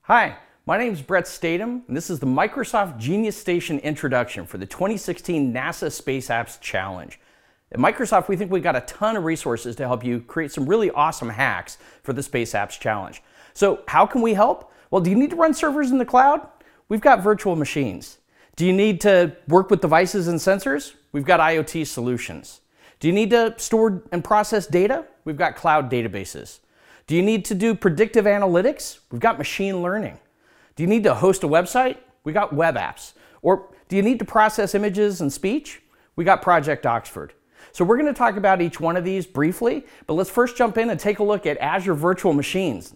Hi, my name is Brett Statham, and this is the Microsoft Genius Station introduction for the 2016 NASA Space Apps Challenge. At Microsoft, we think we've got a ton of resources to help you create some really awesome hacks for the Space Apps Challenge. So how can we help? Well, do you need to run servers in the cloud? We've got virtual machines. Do you need to work with devices and sensors? We've got IoT solutions. Do you need to store and process data? We've got cloud databases. Do you need to do predictive analytics? We've got machine learning. Do you need to host a website? We got web apps. Or do you need to process images and speech? We got Project Oxford. So we're going to talk about each one of these briefly, but let's first jump in and take a look at Azure Virtual Machines.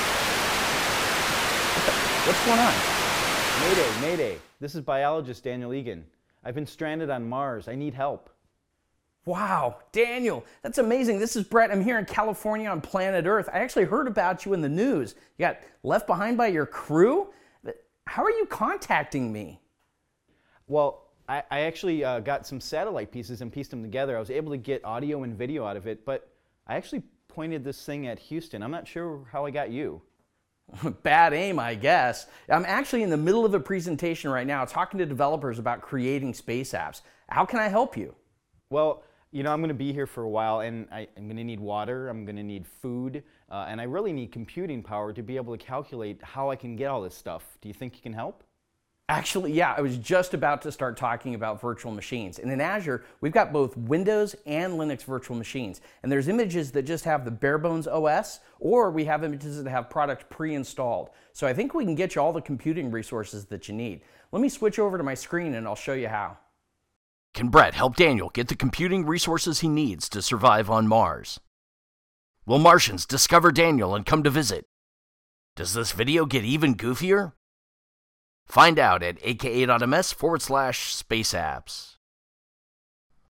What's going on? Mayday. This is biologist Daniel Egan. I've been stranded on Mars. I need help. Wow, Daniel, that's amazing. This is Brett. I'm here in California on planet Earth. I actually heard about you in the news. You got left behind by your crew? How are you contacting me? Well, I actually got some satellite pieces and pieced them together. I was able to get audio and video out of it, but I actually pointed this thing at Houston. I'm not sure how I got you. Bad aim, I guess. I'm actually in the middle of a presentation right now talking to developers about creating space apps. How can I help you? Well, I'm going to be here for a while, and I'm going to need water, I'm going to need food, and I really need computing power to be able to calculate how I can get all this stuff. Do you think you can help? Actually, yeah, I was just about to start talking about virtual machines. And in Azure, we've got both Windows and Linux virtual machines. And there's images that just have the bare bones OS, or we have images that have product pre-installed. So I think we can get you all the computing resources that you need. Let me switch over to my screen and I'll show you how. Can Brett help Daniel get the computing resources he needs to survive on Mars? Will Martians discover Daniel and come to visit? Does this video get even goofier? Find out at aka.ms/spaceapps.